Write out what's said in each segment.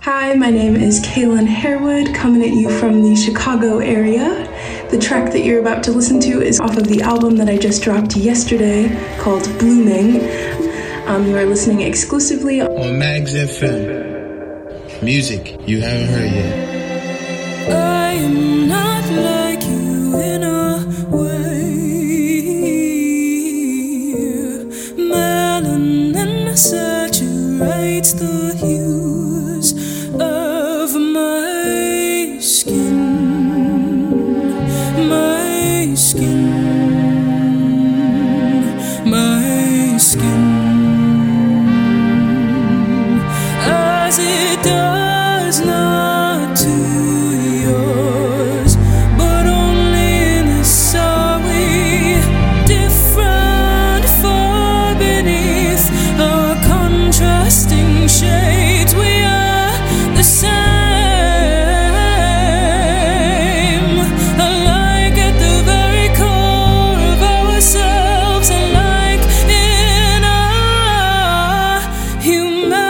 Hi, my name is Kaylin Harewood, coming at you from the Chicago area. The track that you're about to listen to is off of the album that I just dropped yesterday called Blooming. You are listening exclusively on Mags FM. Music you haven't heard yet. I am not like you in a way. Melanin saturates the hues of my skin. My skin. My skin. As it does not to yours, but only in this are we different, far beneath our contrasting shades. We are the same, alike at the very core of ourselves, alike in our humanity.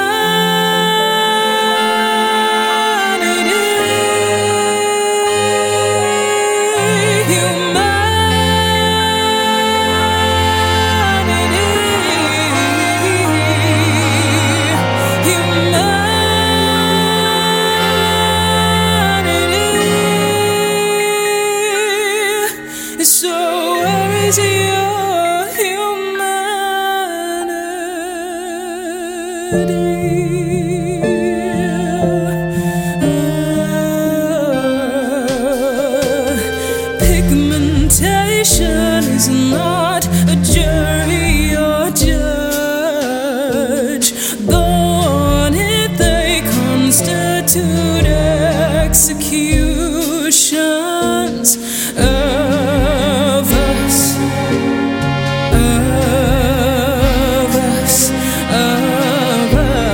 So where is your Pigmentation is not a jury or judge. Go on it, they constitute executions of us, of us, of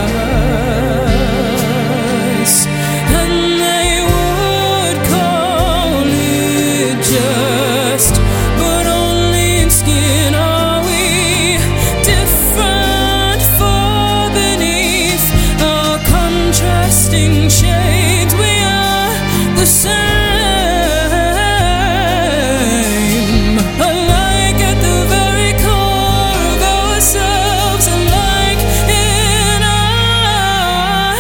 us. And they would call it just, but only in skin are we different, far beneath our contrasting shades. We are the same, alike at the very core of ourselves, alike in our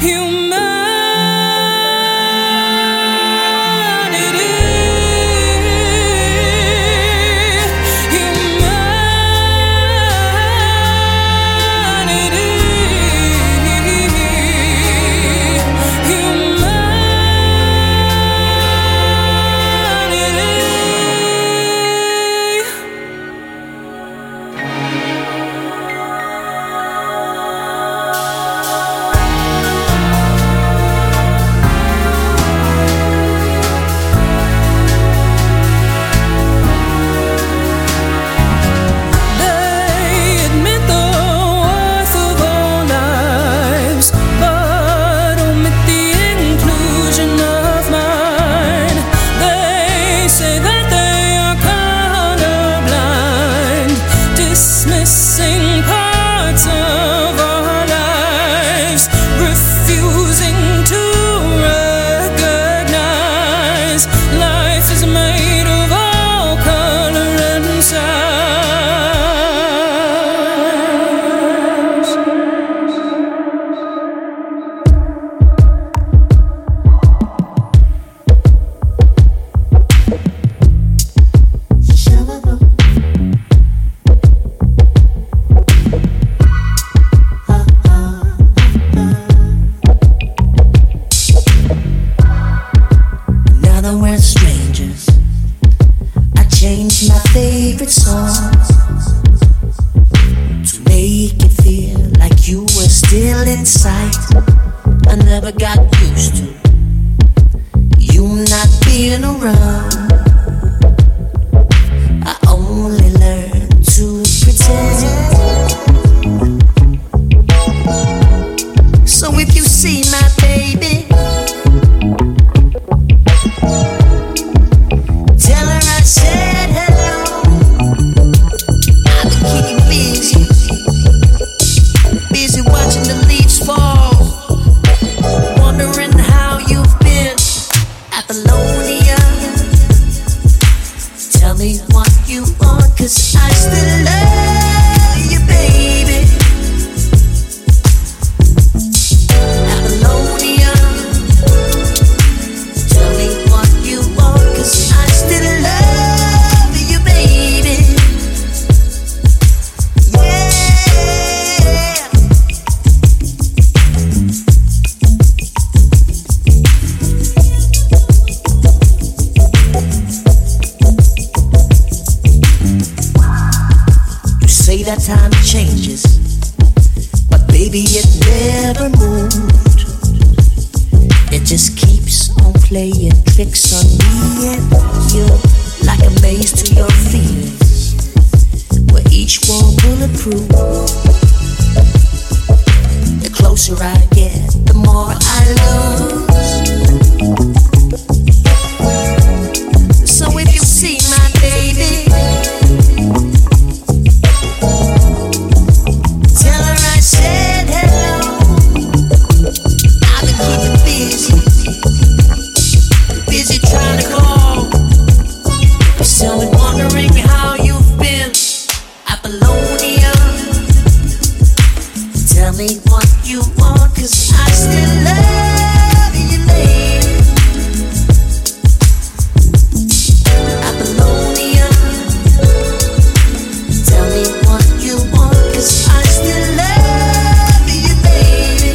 They admit the worth of our lives, but omit the inclusion of mine. They say that they are colorblind, dismissing parts of our lives, refusing to recognize life is made of all color and size. Now that we're strangers, I changed my favorite songs to make it feel like you were still in sight. I never got used to you not being around. I only learned to pretend. So if you see my baby, tell her I said hello. I've been keeping busy watching the leaves fall. just keeps on playing tricks on me, and you're like a maze to your feelings, where each one bulletproof. The closer I get, the more I lose. So if you see my baby, tell her I said hello. I've been keeping busy trying to call. Still been wondering how you've been, Apollonia. Tell me what you want, 'cause I still love you, lady. Apollonia. Tell me what you want, 'cause I still love you, lady.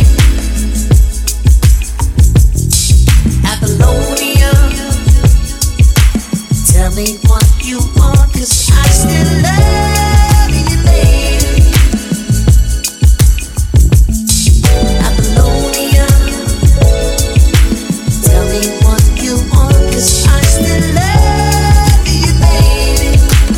Apollonia. Tell me what you want, 'cause I still love you, lady. Apollonia. Tell me what you want, 'cause I still love you, lady.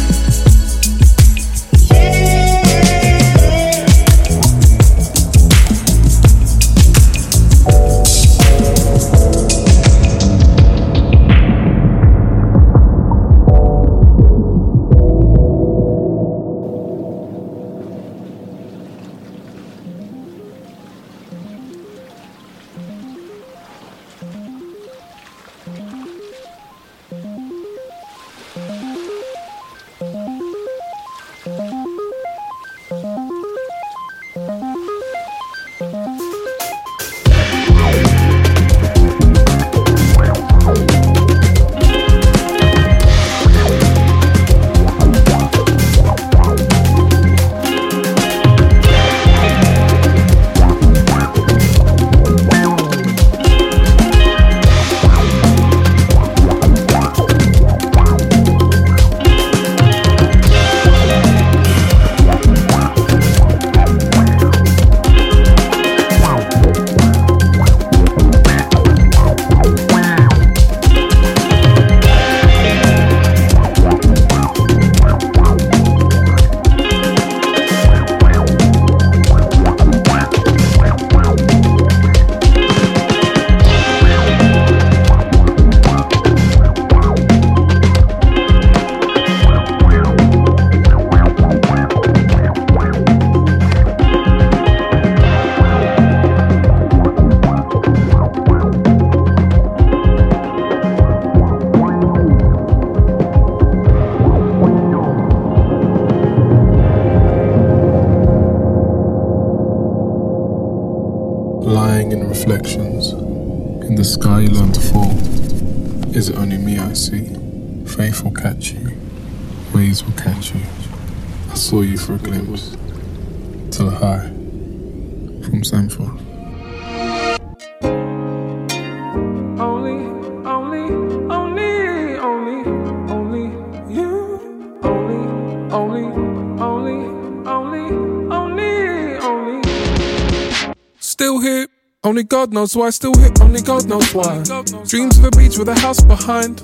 Lying in reflections, in the sky you learn to fall. Is it only me I see? Faith will catch you, waves will catch you. I saw you for a glimpse, till a high, from Sanford. Only you. Only. Still here, only God knows why. Still here, only God knows why. Dreams of a beach with a house behind.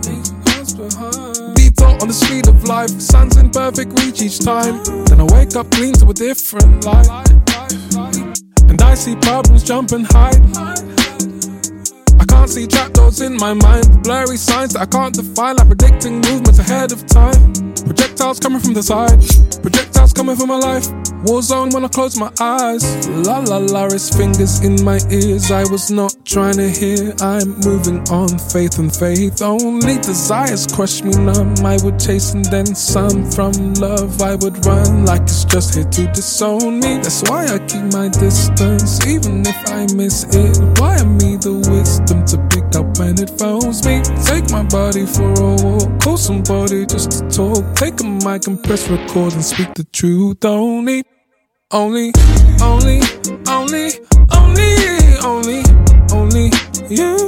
Detour on the street of life. Sun's in perfect reach each time. Then I wake up clean to a different life. And I see problems jump and hide. I can't see trapdoors in my mind. Blurry signs that I can't define, like predicting movements ahead of time. Projectiles coming from the side. Projectiles coming from my life. War zone when I close my eyes. La la la, it's fingers in my ears. I was not trying to hear. I'm moving on, faith and faith. Only desires crush me numb. I would chase and then some. From love I would run, like it's just here to disown me. That's why I keep my distance, even if I miss it. Wire me the wisdom to pick up when it phones me. Take my body for a walk, call somebody just to talk. Take a mic and press record and speak the truth. Only you.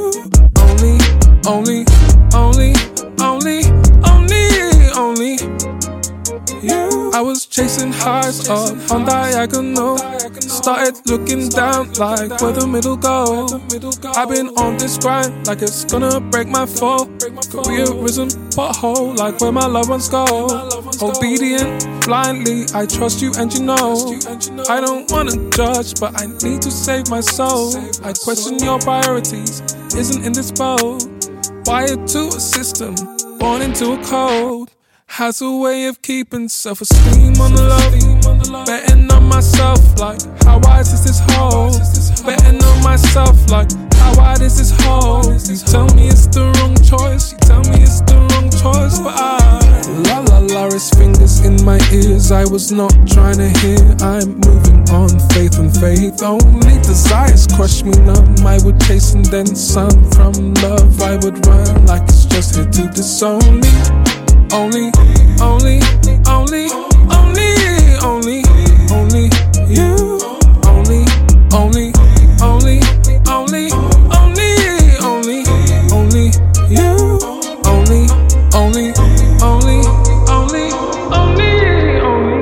Only you. I was chasing highs up on diagonal. started looking down like where the middle go. I've been on this grind like it's gonna break my fall. Careerism pothole like where my loved ones go. Obedient blindly, I trust you and you know. I don't wanna judge, but I need to save my soul. I question your priorities, isn't in this boat. Wired to a system, born into a code. Has a way of keeping self-esteem on the low. Betting on myself like, how wise is this hole? Betting on myself like, how wide is this hole? You tell me it's the wrong choice, you tell me it's the wrong choice, but la la la, his fingers in my ears. I was not trying to hear. I'm moving on, faith and faith. Only desires crush me numb. I would chase and then some. From love I would run like it's just here to disown me. Only, only, only, only, only, only you. Only, only, only, only, only, only, only you. Only, only, only, only, only, only.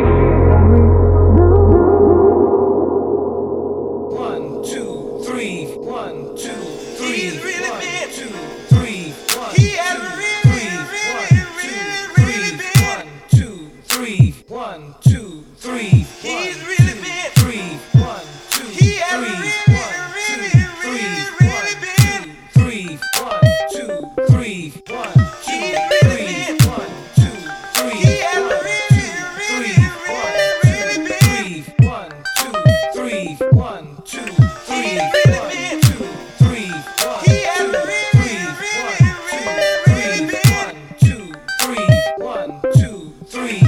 1, 2, 3. 1, 2, 3. He's really 1, been 2, 3. 1, He has 2, 3. 1, 2, 3. He's really been 3. 1, 2, 3. He has really 3. 1, 2, 3. 1, 2, 3. 1, 2, 3. He has 1, 2, 3. 1, 2, 3. 1, 2, 3. 1, 2, 3. 1, 2, 3. 1, 2, 3.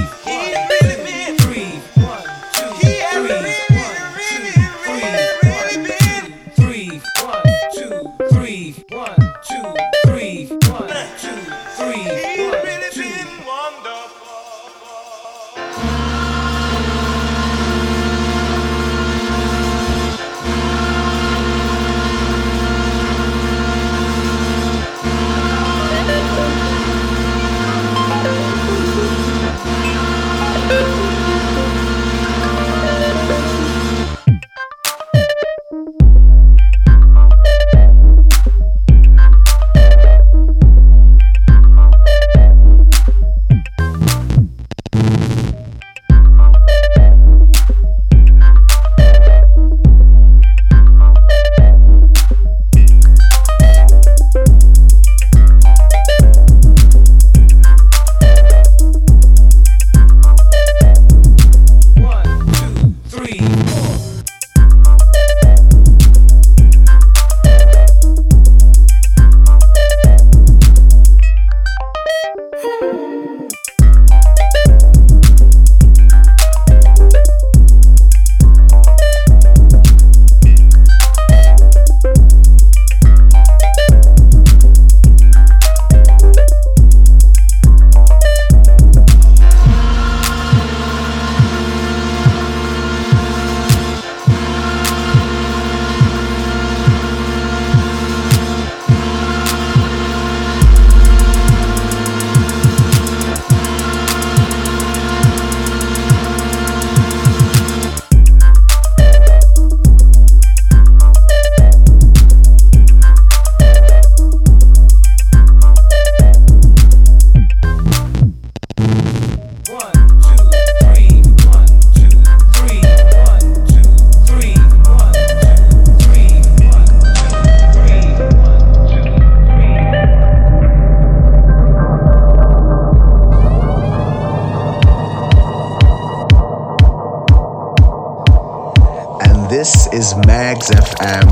6 FM.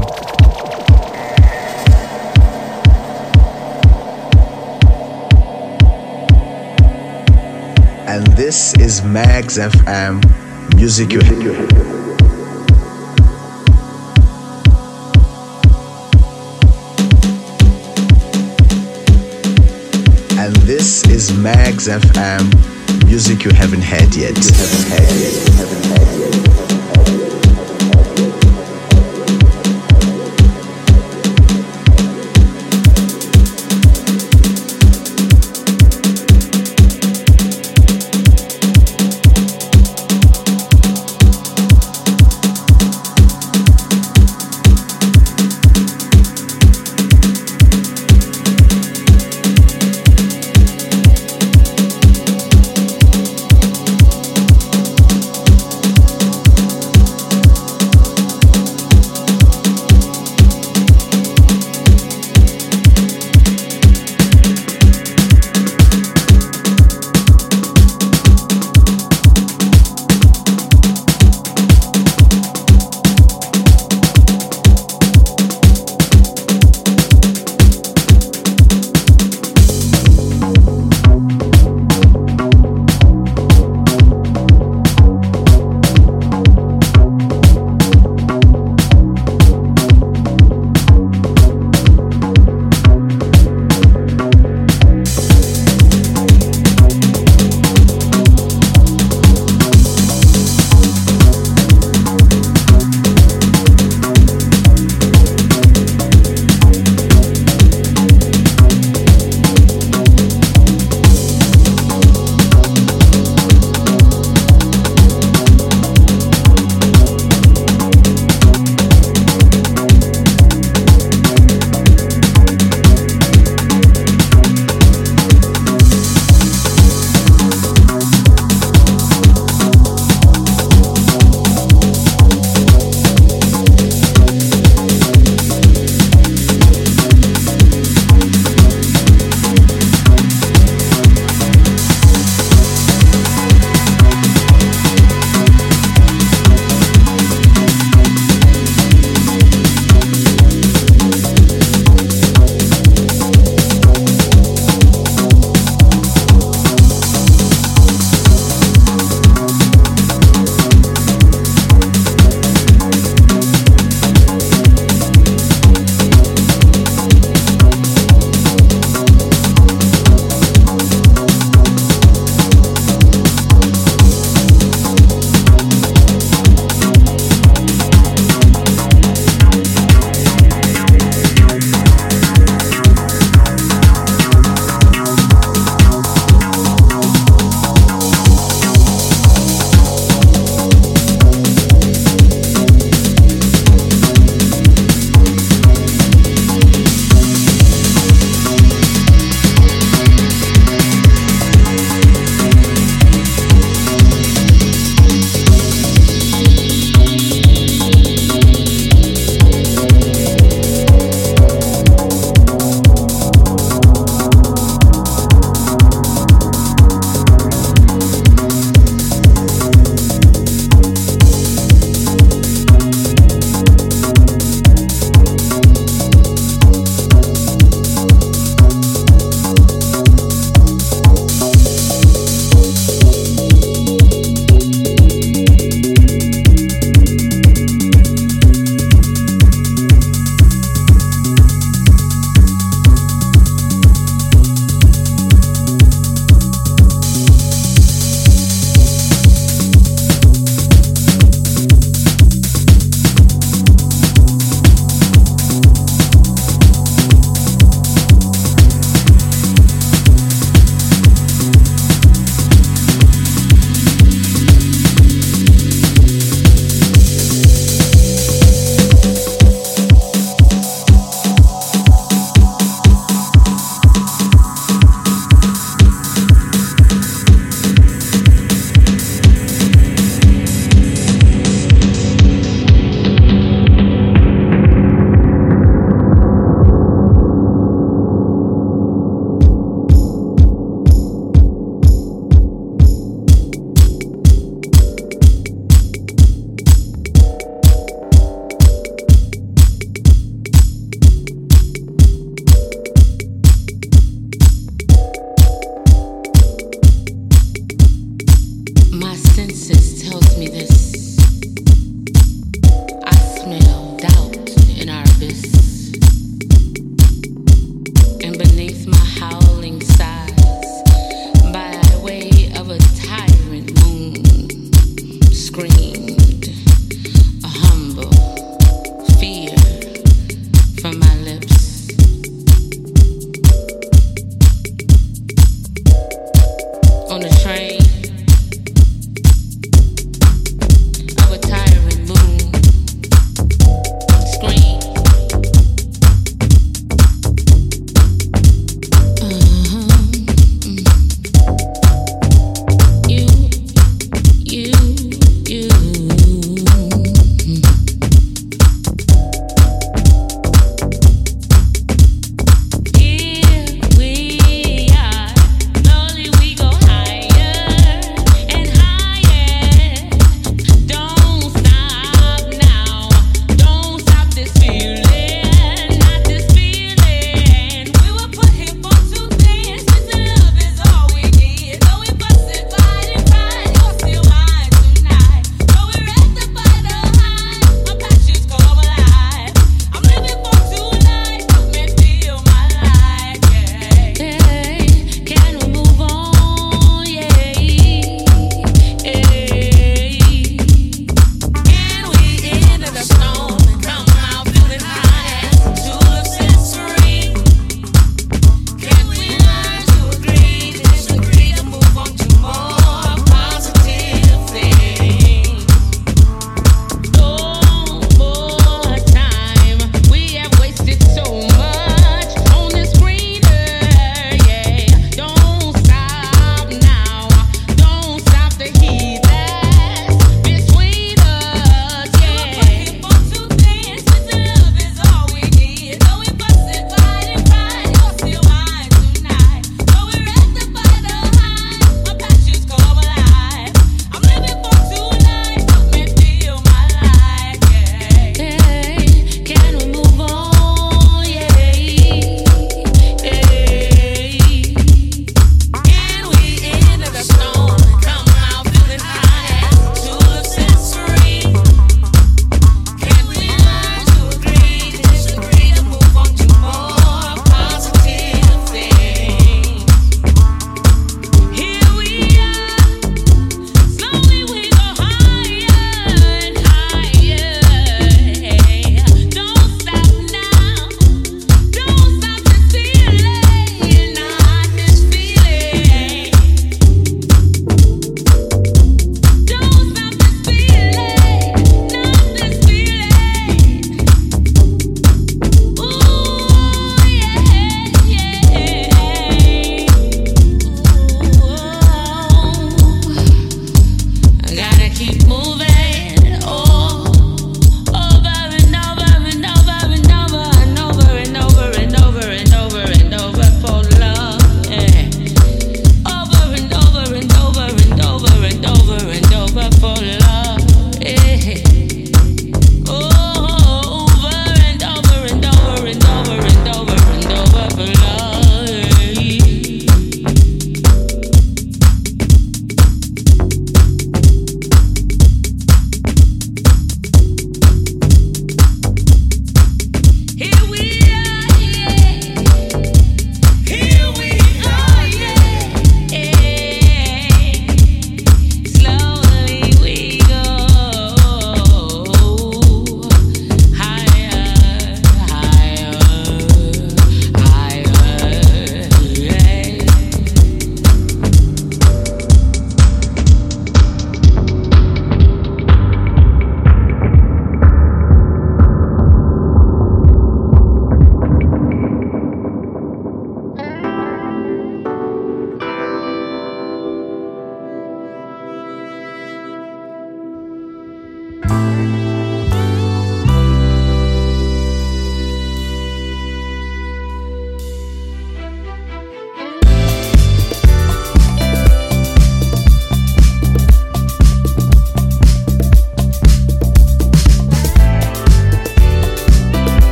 And this is Mags FM, music you hear. And this is Mags FM, music you haven't had yet. innocence tells me this. I smell doubt in our abyss. And beneath my howling sighs, by way of a tyrant moon, screamed a humble fear from my lips. On the train,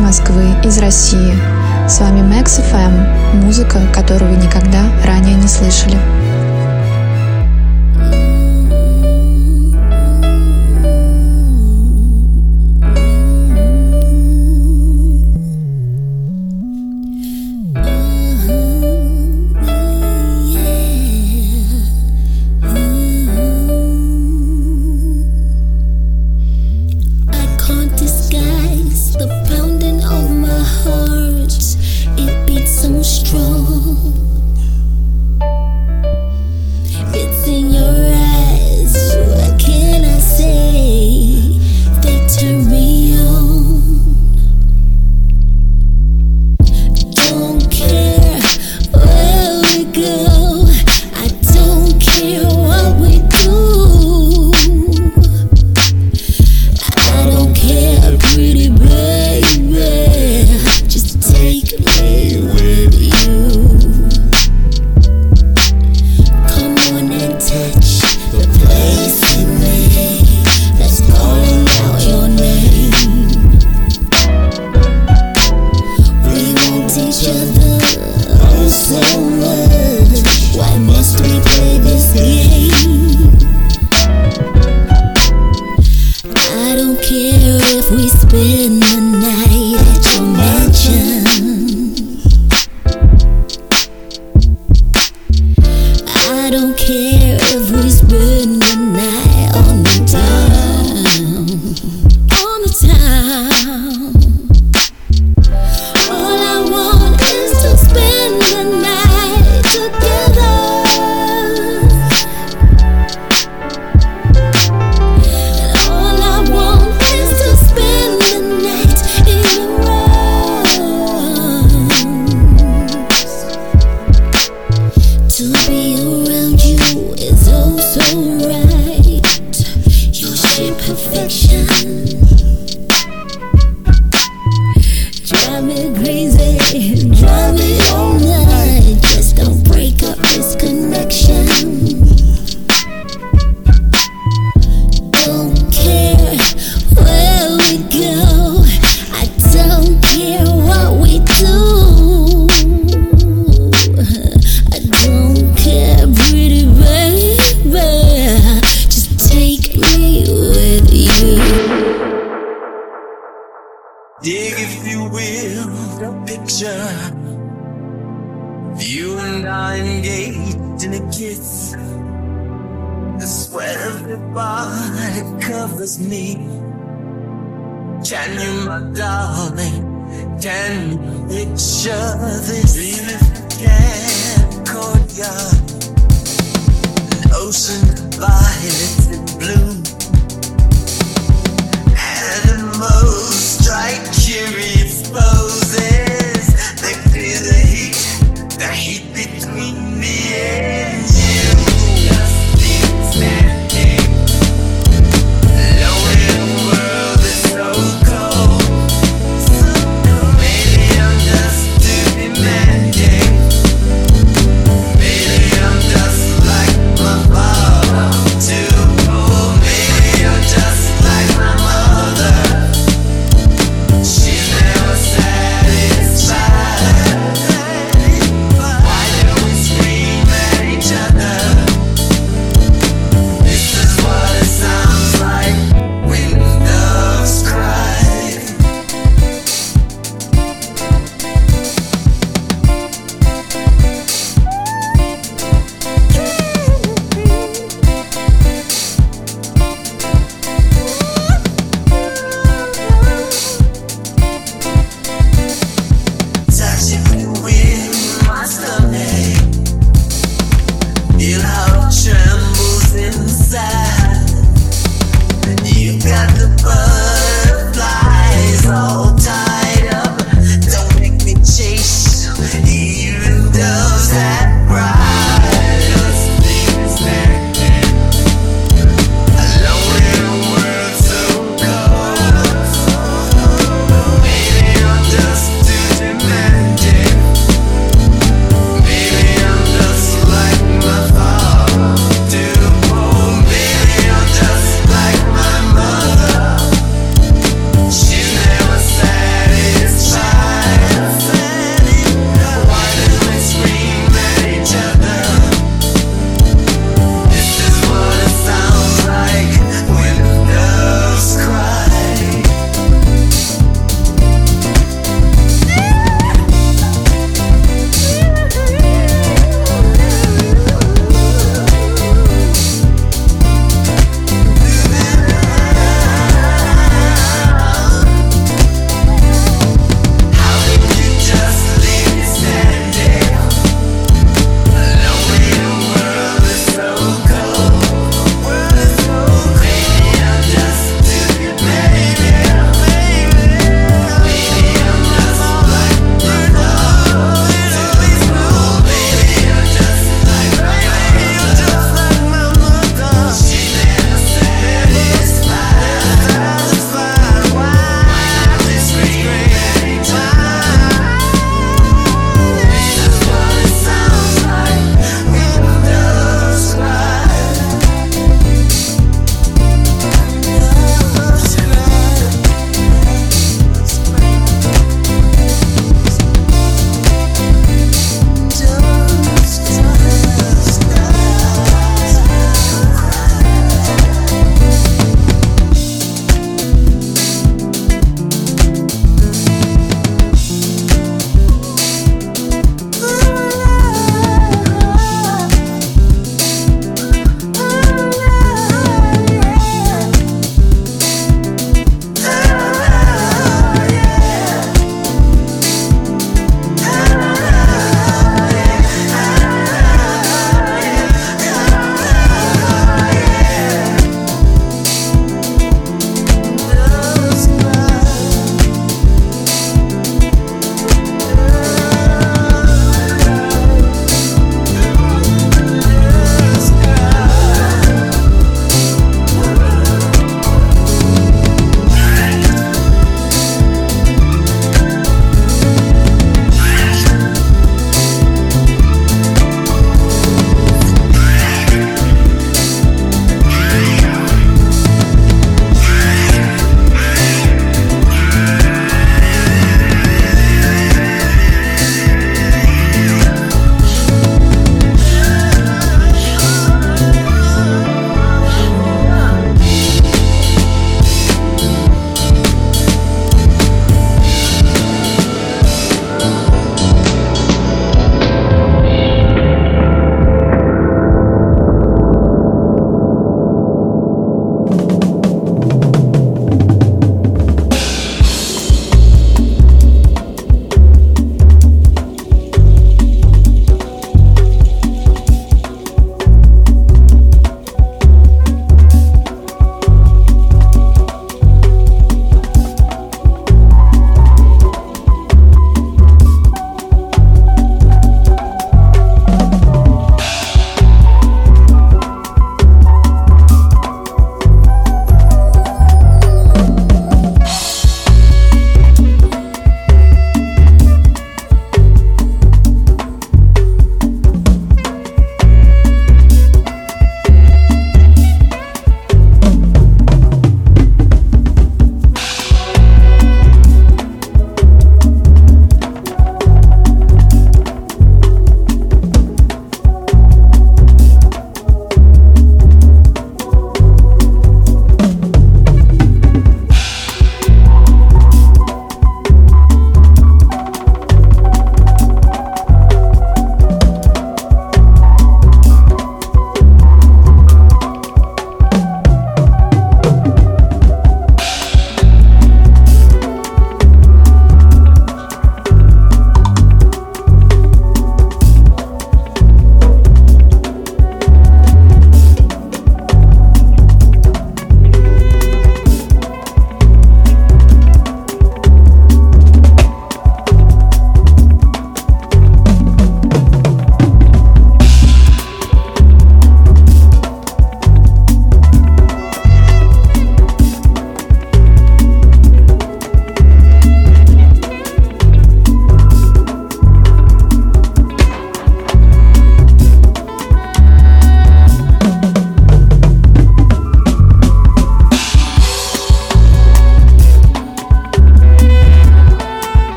Москвы, из России. С вами Max FM, музыка, которую вы никогда ранее не слышали. Dig, if you will, the picture of you and I engaged in a kiss. The sweat of your body covers me. Can you, my darling, can you picture this? Dream if you can, courtyard, an ocean of violets in bloom. Most strike curious poses. They feel the heat between me and you. Just been standing alone in a world that's so cold. So maybe I'm just too demanding. Maybe I'm just like my father, too cold. Maybe I'm just like my mother. She's never sad.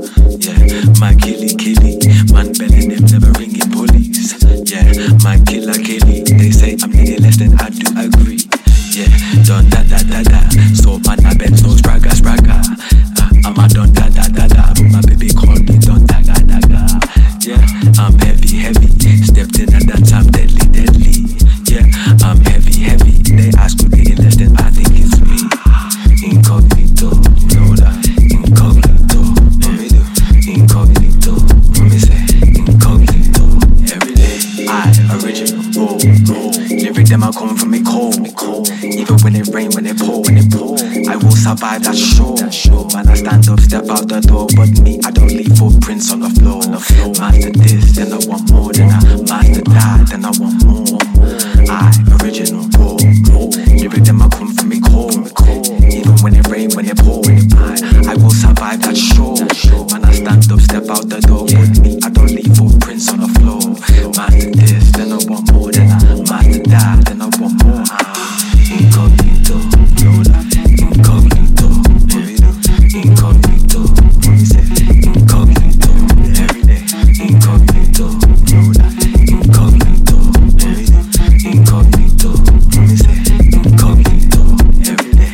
Yeah, my killy, man belly them never ringing police. Yeah, my killer, they say I'm needing less than I do agree. Yeah, done da. So man I bet no spragga. I'm a done da. But my baby call me done daga. Yeah, I'm heavy. Stepped in and dance, I'm deadly. Yeah, I'm heavy. They ask me in less than I think it's me. Incognito, know that. Incognito, me say incognito. Every day, I original, raw. Lyric them I come from me cold. Even when it rain, when it pour, I will survive that show. Man, I stand up, step out the door, but me, I don't leave footprints on the floor. Master this, then I want more. Then I master that, then I want more. I original, raw. Lyric them I come from me cold. Even when it rain, when it pour, I will survive that show. Man, I stand up, step out the door, but me, I don't leave footprints on the floor. Master this, then I want more. Then I master that, then I want more. Incognito, know that. Incognito, what you say? Incognito, every day. Incognito, know that. Incognito, every day. Incognito, what you say? Incognito, every day.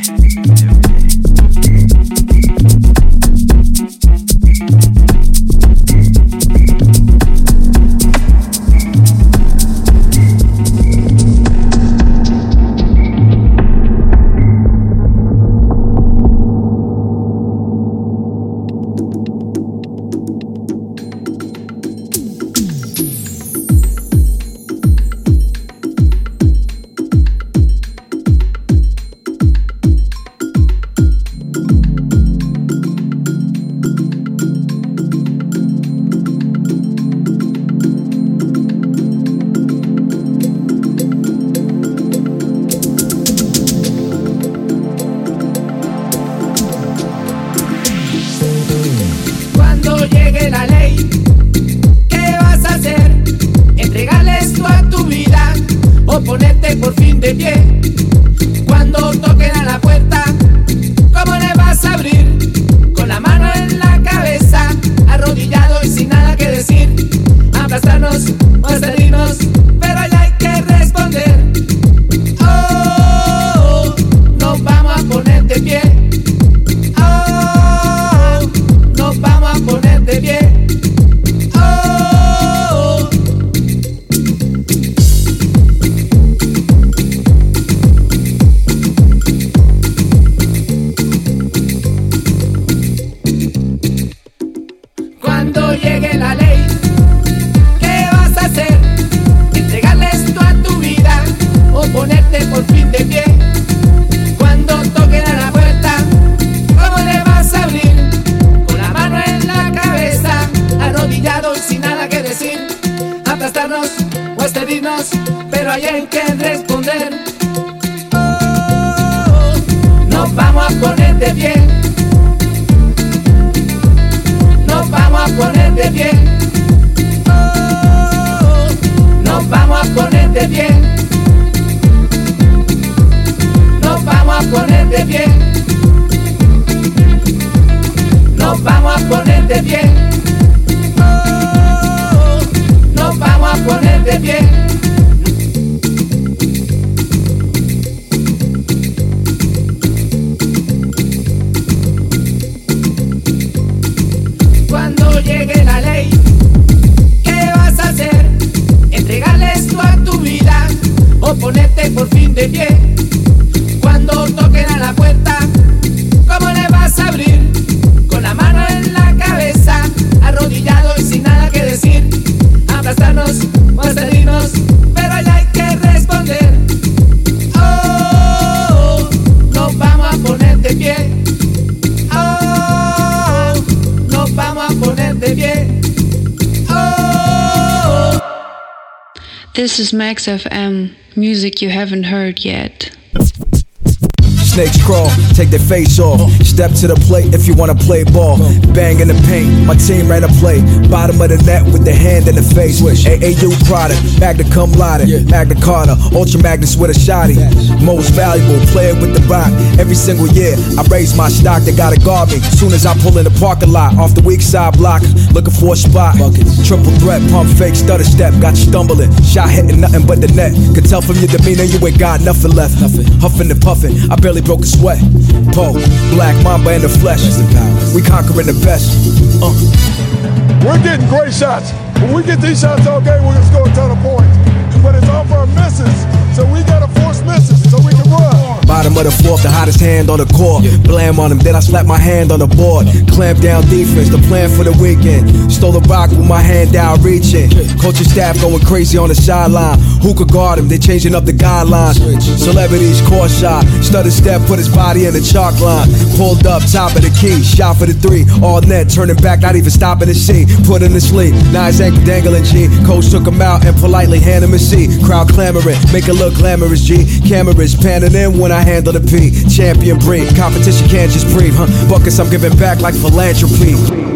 This is Max FM, music you haven't heard yet. snakes crawl, take their face off. Step to the plate if you wanna play ball. Bang in the paint, my team ran a play. Bottom of the net with the hand in the face. AAU product, Magna cum laude, Magna Carta, Ultra Magnus with a shotty. Most valuable player with the rock. Every single year, I raise my stock, they gotta guard me. Soon as I pull in the parking lot, off the weak side block, looking for a spot. Triple threat, pump fake, stutter step, got you stumbling. Shot hitting nothing but the net. Could tell from your demeanor you ain't got nothing left. Huffing and puffing, I barely broke a sweat. Black Mamba in the flesh. We conquering the best. We're getting great shots. When we get these shots all game, we're gonna score a ton of points. But it's off our misses, so we gotta force misses so we can run. Bottom of the fourth, the hottest hand on the court. Blam on him, then I slap my hand on the board. Clamp down defense, the plan for the weekend. Stole the rock with my hand down reaching. Coaching staff going crazy on the sideline. Who could guard him? They changing up the guidelines. Celebrities court shot. Stutter step, put his body in the chalk line. Pulled up, top of the key. Shot for the three. All net, turning back, not even stopping to see. Put him to sleep. Now his ankle dangling G. Coach took him out and politely handed him a seat. Crowd clamoring, make it look glamorous G. Cameras panning in when I handle the P. Champion breed, competition can't just breathe, huh? Buckets I'm giving back like philanthropy.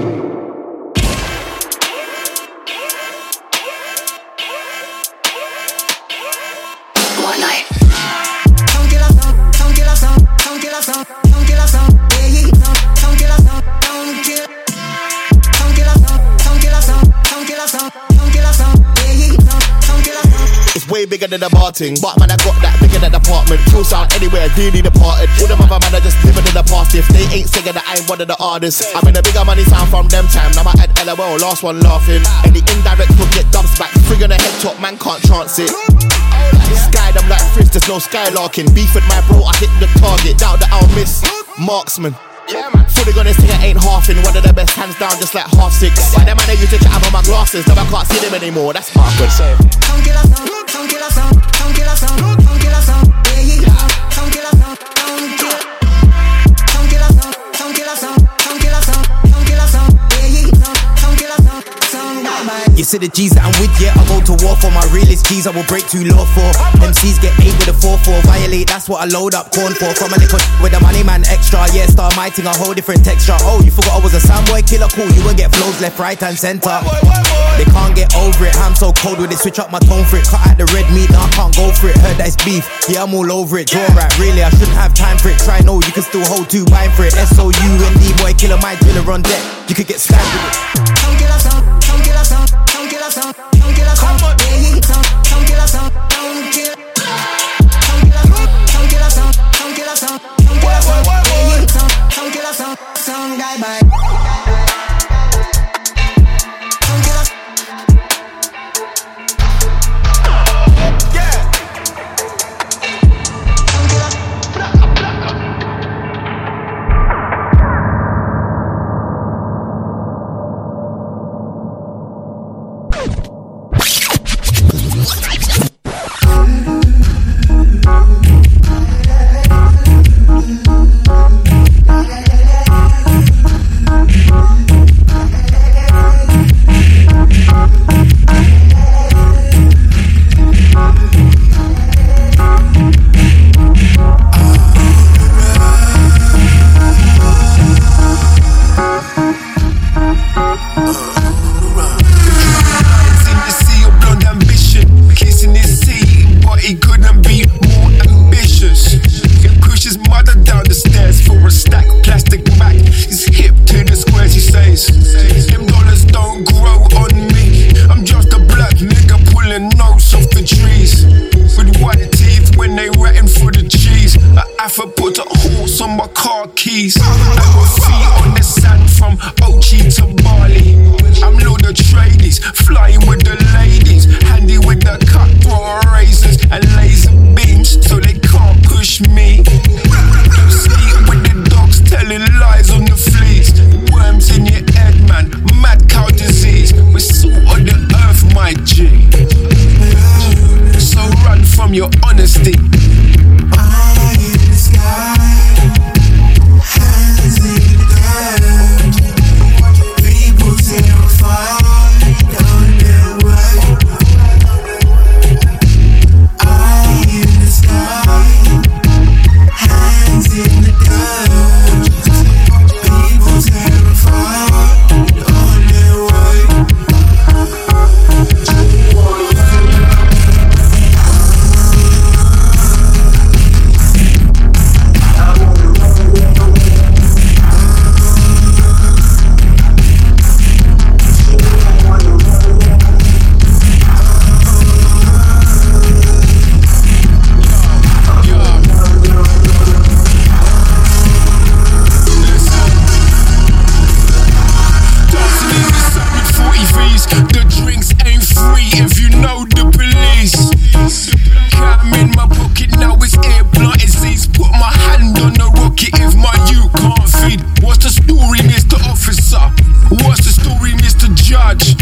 Way bigger than the bar ting. But man, I got that bigger than the apartment. Full sound anywhere, really departed. All them other man are just living in the past. If they ain't singing that I ain't one of the artists. I'm in a bigger money sound from them time. Now I had LOL, last one laughing. Any indirect will get dubs back. Frig on the head top, man can't chance it. Sky them like frizz, there's no skylarking. Beef with my bro, I hit the target. Doubt that I'll miss. Marksman. Yeah, man. Fully gonna sing it ain't half in. One of the best, hands down, just like half six. Why them man they used to chat about my glasses? Now I can't see them anymore, that's awkward. Come kill a song, come kill a song, come kill a song, come kill a song, yeah, come kill a song, come kill a song, come kill a song, come kill a song, come kill a song, yeah, come kill a song, song, bye. You see the G's that I'm with, yeah, I go to war for my realest G's I will break too low for. MCs get 8 with a 4-4, violate, that's what I load up corn for. From a little with the money man extra, yeah, star my thing, a whole different texture. Oh, you forgot I was a soundboy killer, cool, you won't get flows left, right and center. They can't get over it, I'm so cold with it, switch up my tone for it. Cut out the red meat, now I can't go for it. Heard that it's beef, yeah, I'm all over it. Draw right, really, I shouldn't have time for it. Try no, you can still hold 2 buying for it. SOU and D-boy killer, my driller on deck. You could get stabbed with it. Come kill a song, come kill a song, come kill a song, come kill a song, yeah, come kill a song, come kill. Come kill a song, come kill a song, come kill a song, come kill a song, yeah, come kill a song, song, bye bye.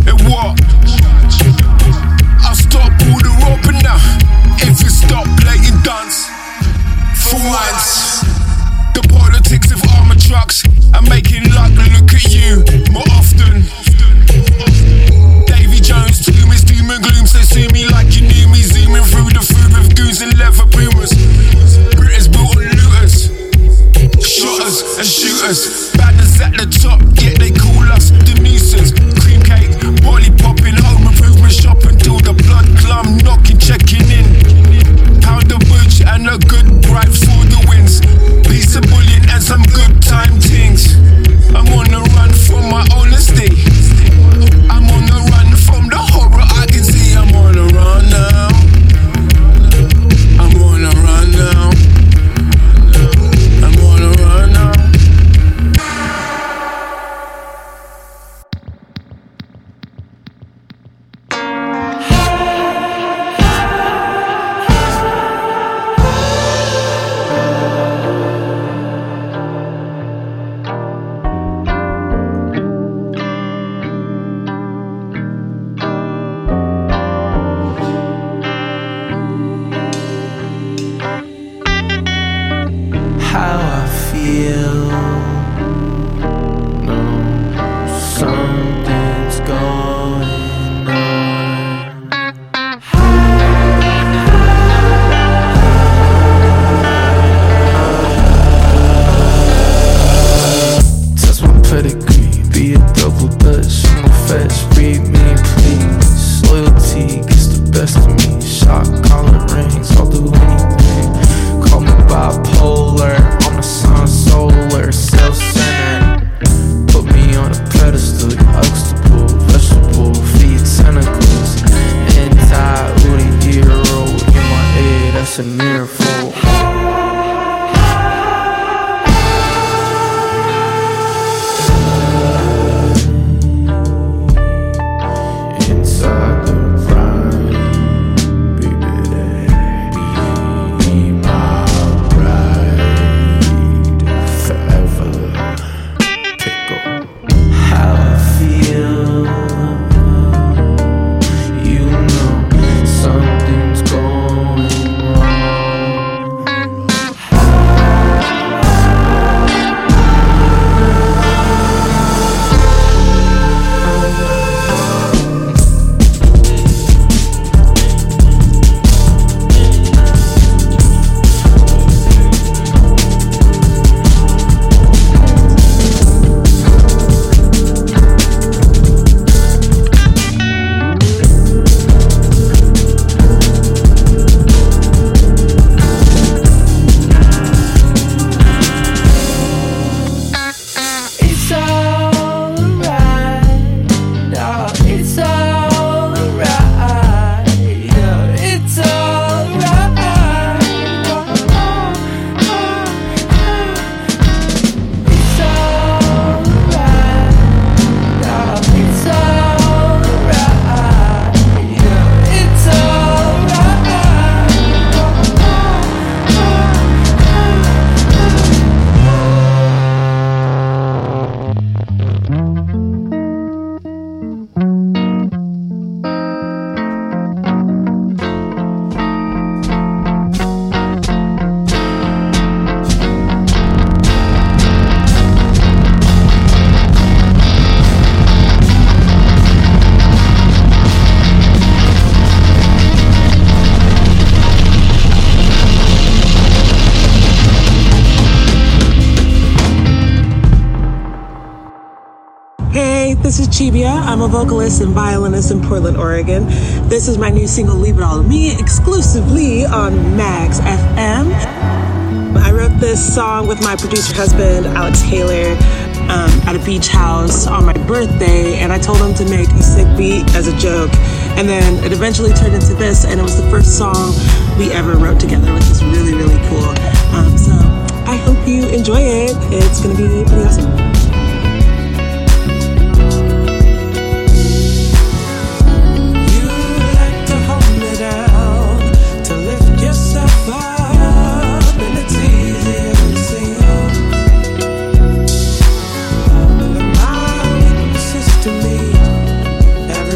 And what? I'll stop all the robbing now if you stop playing dance. For once, the politics of armor trucks are making luck look at you more often. Davy Jones, tomb is doom and gloom, so sue me like you knew me. Zooming through the food with goons and leather boomers. British built on looters, shotters and shooters. Banners at the top, yet they call us the nuisance. Cream cake, barley popping, home improvement shop until the blood clumb knocking, checking in. Pound of butch and a good bribe for the wins. Piece of bullion and some good time things. I'm on the run from my honesty. I'm on the run from the horror I can see. I'm on the run now. I'm on the run now. I'm on the run now. This is Chibia. I'm a vocalist and violinist in Portland, Oregon. This is my new single, Leave It All to Me, exclusively on Mags FM. I wrote this song with my producer husband, Alex Taylor, at a beach house on my birthday, and I told him to make a sick beat as a joke. And then it eventually turned into this, and it was the first song we ever wrote together, which is really, really cool. So I hope you enjoy it. It's going to be pretty awesome. Every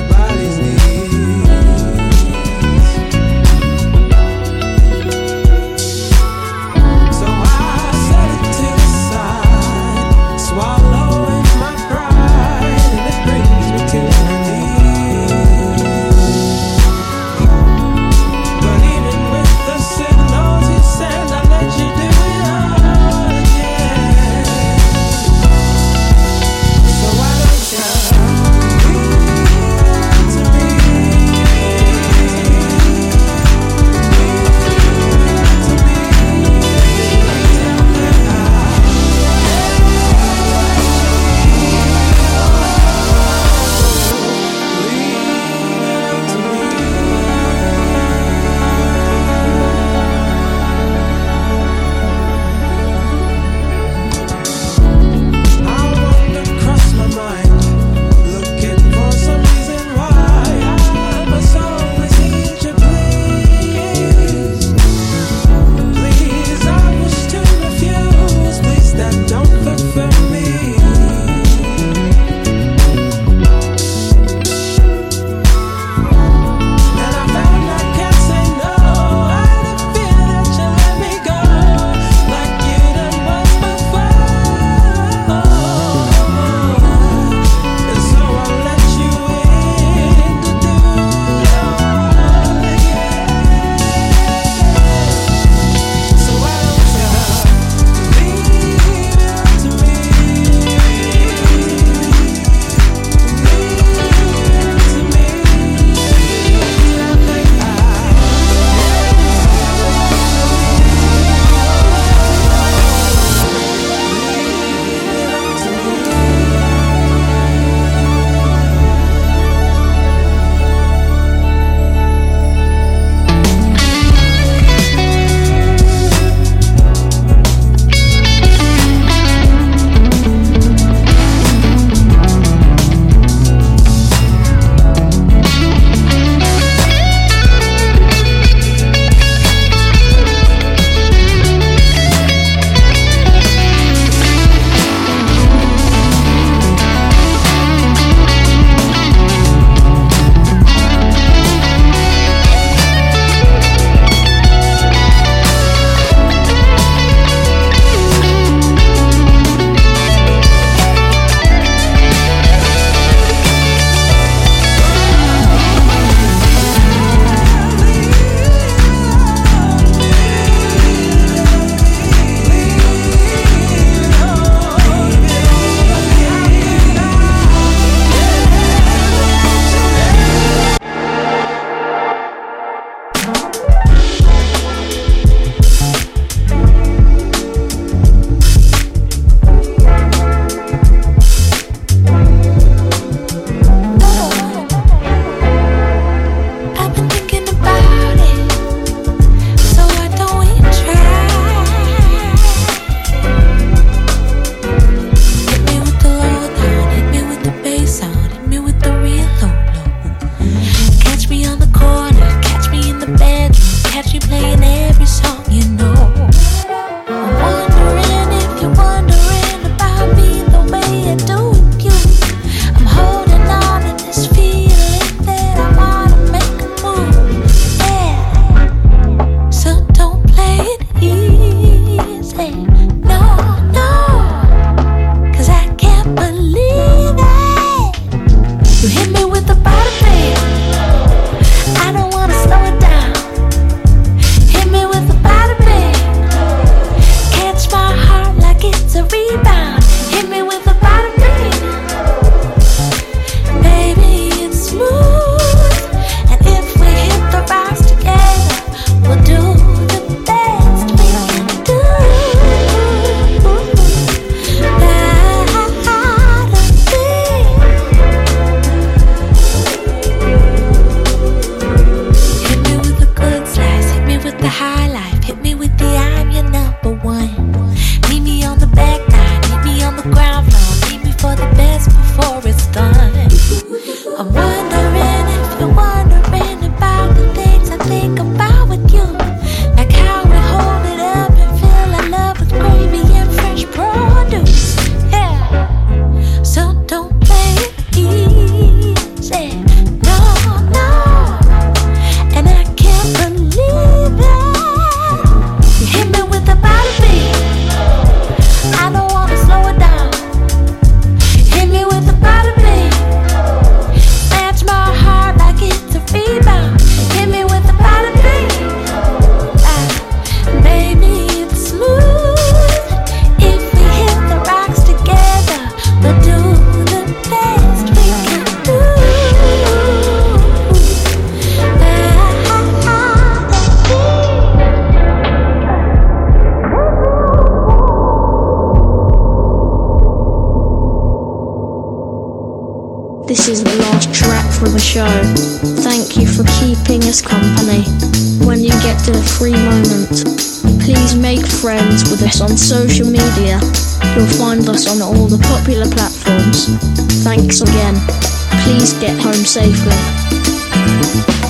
This is the last track for the show. Thank you for keeping us company. When you get to the free moment, please make friends with us on social media. You'll find us on all the popular platforms. Thanks again. Please get home safely.